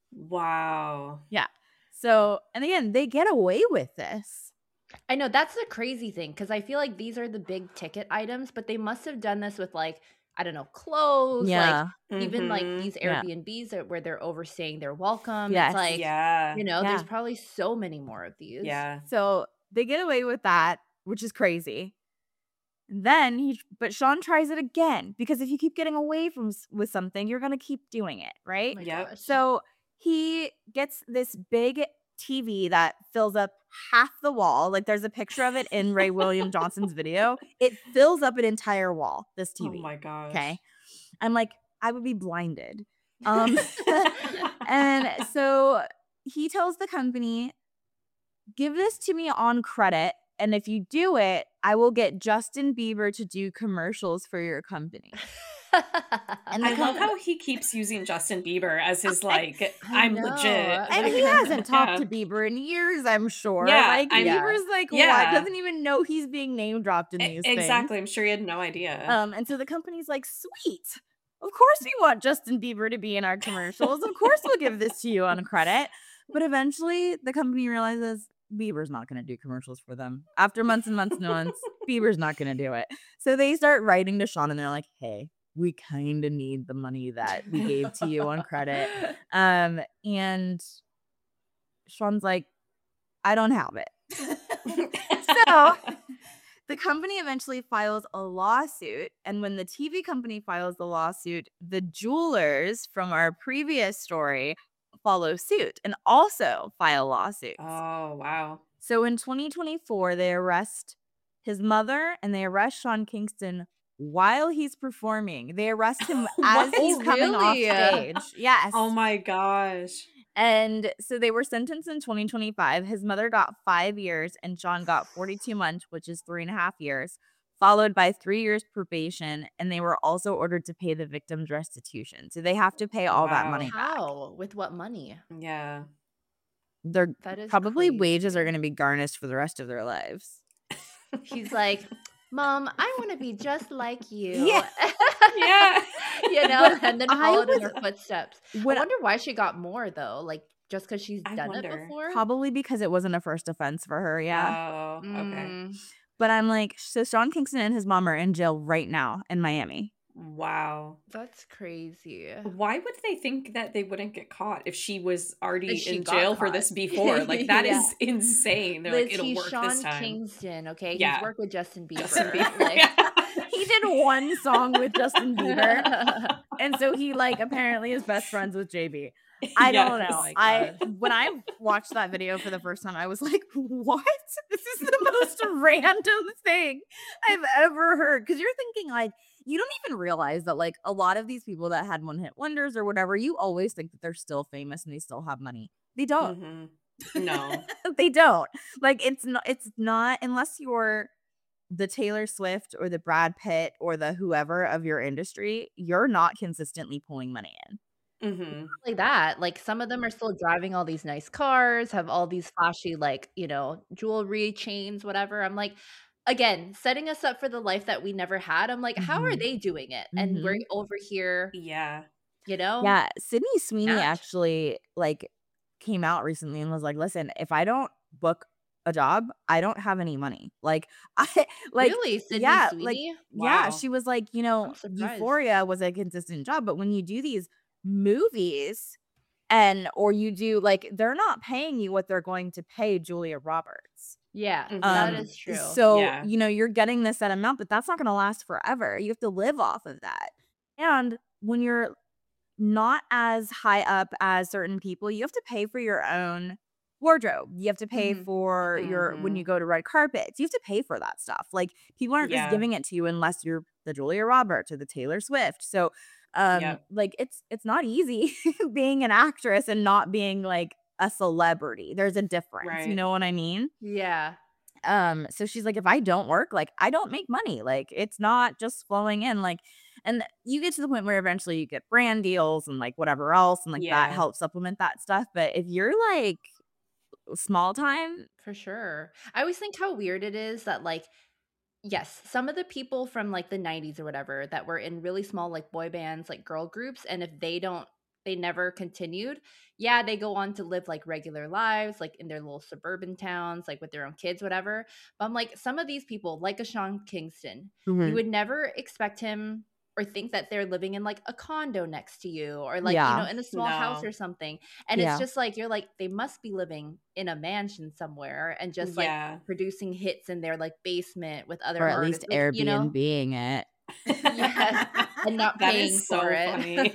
S3: Wow.
S1: Yeah. So, and again, they get away with this.
S2: I know that's the crazy thing because I feel like these are the big ticket items, but they must have done this with like, I don't know, clothes, like even like
S3: Mhm.
S2: these
S1: Yeah.
S2: Airbnbs that- where they're overstaying their welcome.
S1: Yes.
S2: It's like,
S3: Yeah.
S2: you know,
S1: Yeah.
S2: there's probably so many more of these.
S3: Yeah.
S1: So they get away with that, which is crazy. Then he, but Sean tries it again because if you keep getting away from s- with something, you're gonna keep doing it,
S2: Oh
S1: right?
S2: my
S3: Yep.
S2: gosh.
S1: So he gets this big T V that fills up half the wall. Like there's a picture of it in Ray William Johnson's video. It fills up an entire wall. This T V.
S3: Oh my gosh.
S1: Okay. I'm like, I would be blinded. Um, and so he tells the company, "Give this to me on credit. And if you do it, I will get Justin Bieber to do commercials for your company." And the
S3: I love
S1: company,
S3: how he keeps using Justin Bieber as his like,
S2: I
S3: I'm
S2: know.
S3: legit.
S1: and
S3: like-
S1: he hasn't talked
S3: Yeah.
S1: to Bieber in years, I'm sure.
S3: Yeah,
S1: like
S3: I'm-
S2: Yeah.
S1: Bieber's like, what?
S3: Yeah.
S1: Doesn't even know he's being name dropped in
S3: E-
S1: these
S3: Exactly. I'm sure he had no idea.
S1: things. Um, and so the company's like, "Sweet. Of course we want Justin Bieber to be in our commercials. Of course we'll give this to you on credit." But eventually the company realizes Bieber's not going to do commercials for them. After months and months and months, Bieber's not going to do it. So they start writing to Sean and they're like, "Hey, we kind of need the money that we gave to you on credit." Um, and Sean's like, "I don't have it." So the company eventually files a lawsuit. And when the T V company files the lawsuit, the jewelers from our previous story follow suit and also file lawsuits.
S3: Oh, wow.
S1: So in twenty twenty-four, they arrest his mother and they arrest Sean Kingston while he's performing. They arrest him as
S3: What?
S1: he's
S2: Oh,
S1: coming
S2: really?
S1: off stage. Yes.
S3: Oh my gosh.
S1: And so they were sentenced in twenty twenty-five. His mother got five years and Sean got forty-two months, which is three and a half years, followed by three years probation. And they were also ordered to pay the victim's restitution. So they have to pay all that
S3: Wow.
S1: money back.
S2: How? With what money?
S3: Yeah.
S1: Their
S2: That is
S1: probably wages are
S2: crazy.
S1: going to be garnished for the rest of their lives.
S2: He's like, Mom, I want to be just like you.
S1: Yeah.
S3: Yeah.
S2: You know,
S1: But
S2: and then
S1: I
S2: followed in
S1: was
S2: her footsteps. I
S1: when
S2: wonder why she got more though. Like just because she's
S3: I
S2: done it
S3: wonder.
S2: before.
S1: probably because it wasn't a first offense for her. Yeah.
S3: Oh, okay.
S2: Mm,
S1: But I'm like, so Sean Kingston and his mom are in jail right now in Miami.
S3: Wow.
S2: that's crazy.
S3: Why would they think that they wouldn't get caught if she was already
S2: But she
S3: in
S2: got
S3: jail for
S2: caught.
S3: this before? Like, that
S2: Yeah.
S3: is insane. They're
S2: Liz,
S3: like, it'll
S2: he's
S3: work this
S2: Sean
S3: time.
S2: Kingston, okay? He's
S3: Yeah.
S2: worked with Justin Bieber.
S3: Justin Bieber.
S2: Like,
S3: Yeah.
S1: He did one song with Justin Bieber, and so he like apparently is best friends with J B. I don't
S3: Yes.
S1: know.
S2: Oh my
S1: I
S2: God.
S1: when I watched that video for the first time, I was like, "What? This is the most random thing I've ever heard." Because you're thinking like you don't even realize that like a lot of these people that had one hit wonders or whatever, you always think that they're still famous and they still have money. They don't.
S3: Mhm. No.
S1: They don't. Like it's not. It's not unless you're the Taylor Swift or the Brad Pitt or the whoever of your industry, you're not consistently pulling money in.
S3: Mhm.
S2: Like that. Like some of them are still driving all these nice cars, have all these flashy, like, you know, jewelry, chains, whatever. I'm like, again, setting us up for the life that we never had. I'm like, how are
S1: Mhm.
S2: they doing it? And we're
S1: Mhm.
S2: over here,
S3: Yeah.
S2: you know?
S1: Yeah, Sydney Sweeney
S2: Match.
S1: actually like came out recently and was like, "Listen, if I don't book a job, I don't have any money." Like I like
S2: Really? Sydney
S1: yeah, like
S2: Sweeney?
S1: yeah,
S3: Wow.
S1: she was like, you know,
S2: I'm surprised.
S1: Euphoria was a consistent job, but when you do these movies and or you do like they're not paying you what they're going to pay Julia Roberts.
S2: Yeah,
S3: Mhm.
S2: that
S1: Um
S2: is true.
S1: so,
S3: Yeah.
S1: you know, you're getting this set amount, but that's not going to last forever. You have to live off of that. And when you're not as high up as certain people, you have to pay for your own wardrobe. You have to pay
S2: Mhm.
S1: for your when you
S3: Mhm.
S1: go to red carpets. You have to pay for that stuff. Like people aren't just
S3: Yeah.
S1: giving it to you unless you're the Julia Roberts or the Taylor Swift. So um
S3: Yep.
S1: like it's it's not easy being an actress and not being like a celebrity. There's a difference. You
S3: Right.
S1: know what I mean?
S2: Yeah.
S1: Um, so she's like, if I don't work, like I don't make money. Like it's not just flowing in. Like, and you get to the point where eventually you get brand deals and like whatever else, and like that
S3: Yeah.
S1: helps supplement that stuff. But if you're like small time,
S2: For sure. I always think how weird it is that, like, yes, some of the people from like the nineties or whatever that were in really small, like boy bands, like girl groups, and if they don't, they never continued. Yeah, they go on to live like regular lives, like in their little suburban towns, like with their own kids, whatever. But I'm like, some of these people, like a Sean Kingston, you would never expect him or think that they're living in like a condo next to you or like, you know,
S1: yeah,
S2: in a small house
S3: No.
S2: or something. And it's
S1: yeah,
S2: just like, you're like, they must be living in a mansion somewhere and just like
S3: Yeah.
S2: producing hits in their like basement with other
S1: or at
S2: artists,
S1: least
S2: like, you know,
S1: Airbnb-ing it.
S2: yes, and not
S3: That
S2: paying
S3: is
S2: for
S3: so
S2: it.
S3: funny.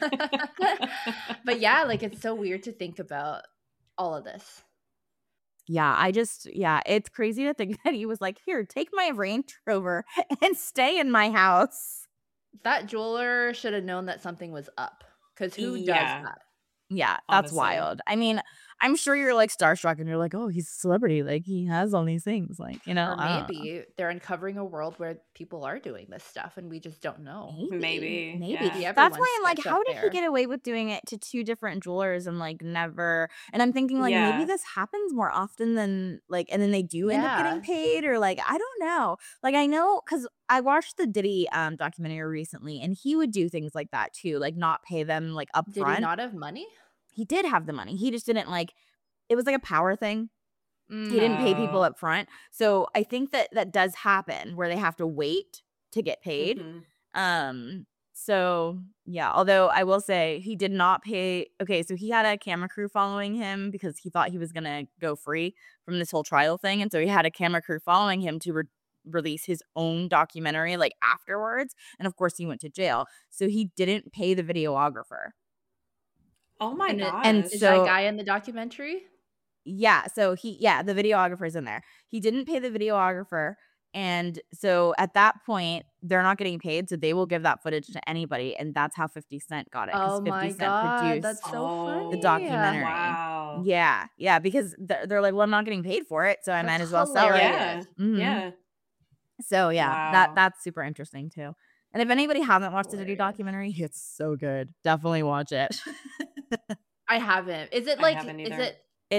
S2: But yeah, like it's so weird to think about all of this.
S1: Yeah, I just yeah, it's crazy to think that he was like, here, take my Range Rover and stay in my house.
S2: That jeweler should have known that something was up because who does
S3: Yeah.
S2: that?
S1: Yeah, that's
S3: Honestly.
S1: wild. I mean, I'm sure you're like starstruck and you're like, oh, he's a celebrity. Like he has all these things. Like, you know,
S2: Or
S1: I don't know.
S2: maybe they're uncovering a world where people are doing this stuff and we just don't know.
S1: Maybe.
S3: Maybe,
S1: Maybe.
S3: yeah.
S2: Maybe
S1: That's
S2: everyone's
S1: why I'm like,
S2: sketch
S1: how
S2: up
S1: did he
S2: there.
S1: get away with doing it to two different jewelers and like never? And I'm thinking like maybe
S3: Yeah.
S1: this happens more often than like, and then they do end up getting
S2: Yeah.
S1: paid or like I don't know. Like I know because I watched the Diddy um documentary recently and he would do things like that too, like not pay them like up
S2: Did he
S1: front.
S2: not have money?
S1: He did have the money. He just didn't like. It was like a power thing. He
S2: Mm.
S1: didn't pay people
S3: Oh.
S1: up front. So I think that that does happen where they have to wait to get paid.
S3: Mhm.
S1: Um so yeah, although I will say he did not pay. Okay, so he had a camera crew following him because he thought he was going to go free from this whole trial thing, and so he had a camera crew following him to re- release his own documentary like afterwards, and of course he went to jail. So he didn't pay the videographer.
S3: Oh my
S2: And it,
S1: And
S3: gosh.
S2: is that
S1: so
S2: guy in the documentary?
S1: yeah, so he yeah, the videographer's in there. He didn't pay the videographer, and so at that point, they're not getting paid, so they will give that footage to anybody, and that's how fifty Cent got it because
S2: Oh my
S1: fifty Cent
S2: God,
S1: produced
S2: that's so
S3: Oh,
S1: the
S2: funny.
S1: documentary.
S3: wow.
S1: Yeah, yeah, because they're, they're like, well, I'm not getting paid for it, so I might
S2: That's
S1: as well sell it.
S2: hilarious.
S3: Yeah.
S1: Mhm.
S3: Yeah.
S1: So yeah, that
S3: Wow.
S1: that's super interesting too. And if anybody hasn't watched the Diddy
S2: Hilarious.
S1: documentary, it's so good. Definitely watch it.
S2: I haven't. Is it
S3: I
S2: like,
S3: haven't
S2: is
S3: either.
S2: it,
S1: It's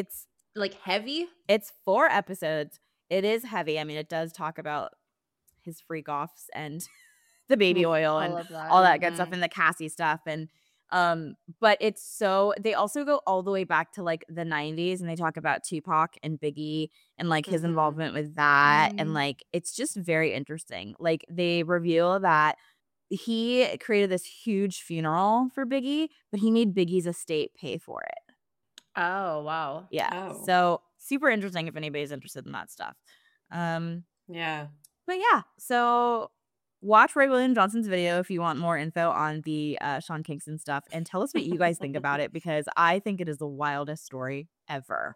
S2: like heavy?
S1: It's four episodes. It is heavy. I mean, it does talk about his freak offs and the baby oil
S2: I
S1: and
S2: love that.
S1: all that good stuff
S3: Mhm.
S1: and the Cassie stuff. And um, but it's so they also go all the way back to like the nineties and they talk about Tupac and Biggie and like his
S3: Mhm.
S1: involvement with that. And
S2: Mm.
S1: like it's just very interesting. Like they reveal that he created this huge funeral for Biggie, but he made Biggie's estate pay for it.
S2: Oh, wow.
S1: Yeah.
S3: Oh.
S1: So super interesting if anybody's interested in that stuff. Um,
S3: Yeah.
S1: but yeah, so watch Ray William Johnson's video if you want more info on the uh, Sean Kingston stuff and tell us what you guys think about it because I think it is the wildest story ever.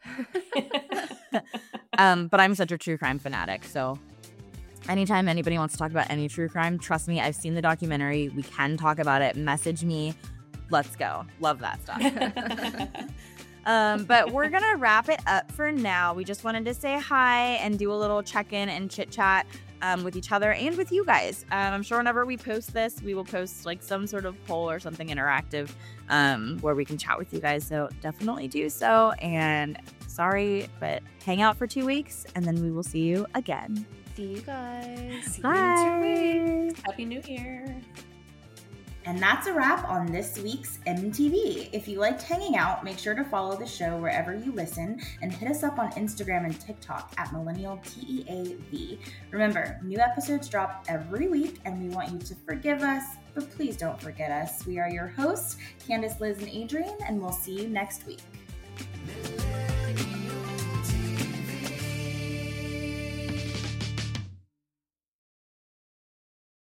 S1: um, but I'm such a true crime fanatic, so anytime anybody wants to talk about any true crime, trust me, I've seen the documentary. We can talk about it. Message me. Let's go. Love that stuff. Um, but we're going to wrap it up for now. We just wanted to say hi and do a little check-in and chit-chat um, with each other and with you guys. Um, I'm sure whenever we post this, we will post like some sort of poll or something interactive um, where we can chat with you guys. So definitely do so. And sorry, but hang out for two weeks and then we will see you again.
S2: See you guys.
S3: See you
S1: Bye.
S3: in two weeks. Happy New Year.
S4: And that's a wrap on this week's M T V. If you liked hanging out, make sure to follow the show wherever you listen and hit us up on Instagram and TikTok at Millennial T E A V. Remember, new episodes drop every week and we want you to forgive us, but please don't forget us. We are your hosts, Candace, Liz, and Adrian, and we'll see you next week.